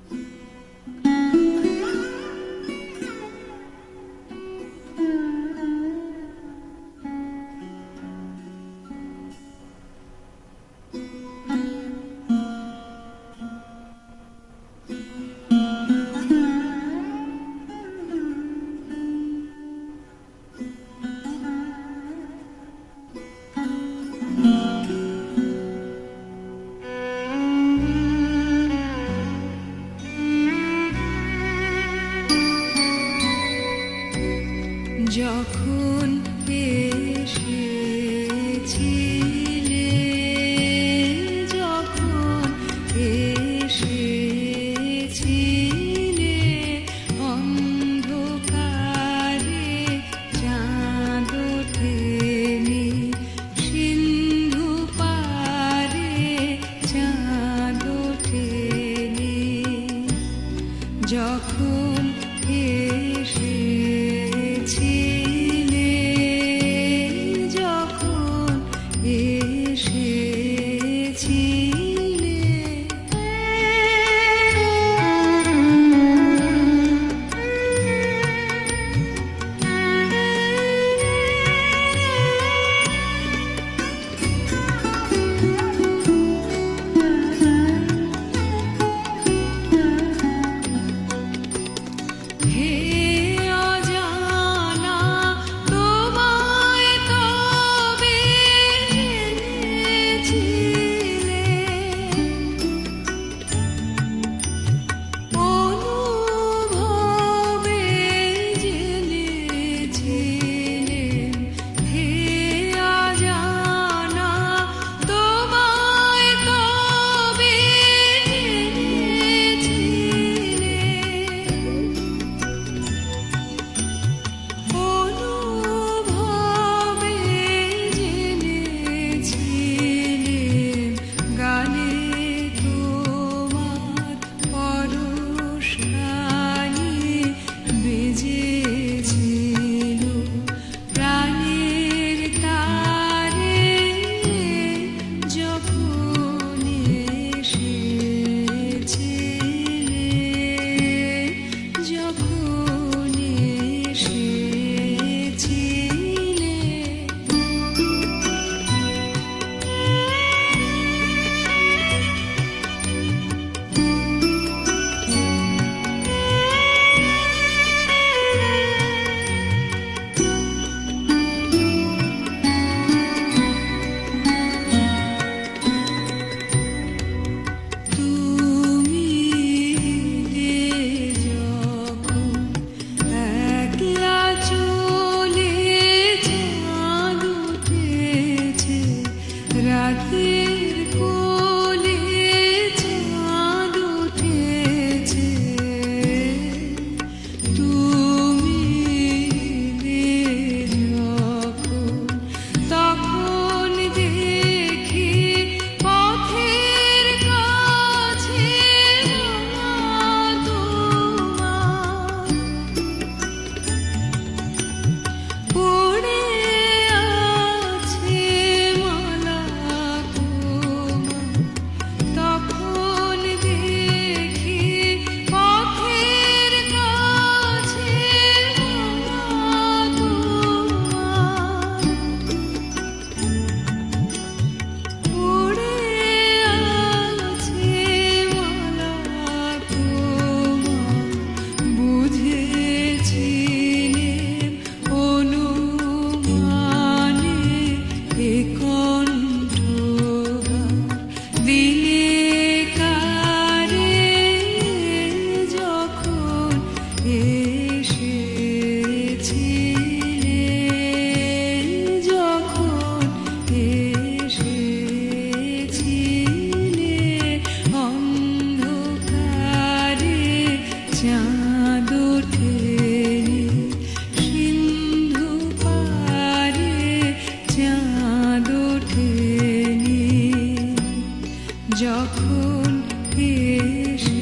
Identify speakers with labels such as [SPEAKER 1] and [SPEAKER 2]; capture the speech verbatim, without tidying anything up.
[SPEAKER 1] যখন এসেছিলে, যখন এসেছিলে অন্ধকারে চাঁদ ওঠেনি, সিন্ধু পারে চাঁদ ওঠেনি, যখন এসেছিলে, যখন এসেছিলে। হে অজানা, তোমায় তবে জেনেছিলে, অনুভবে জেনেছিলে। হে অজানা, তোমায় তবে জেনেছিলে, অনুভবে জেনেছিলে। গানে তোমার পরশখানি বেজেছিল, প্রাণের তারে যখন এসেছিলে, যখন এসেছিলে। তুমি যখন একলা চলে চাঁদ উঠেছে, রাতের কোলে চাঁদ উঠেছে, তুমি যখন, তখন দেখি পথের কাছে তোমার পড়ে আছে মালা তোমার, তখন দেখি পথের কাছে মালা তোমার পড়ে আছে মালা তোমার। বুঝেছিলেন অনুমানে এ কণ্ঠগান দিলে কারে, যখন এসেছিলে, যখন এসেছিলে অন্ধকারে চাঁদ ওঠেনি, সিন্ধু পারে চাঁদ ওঠেনি, যখন এসে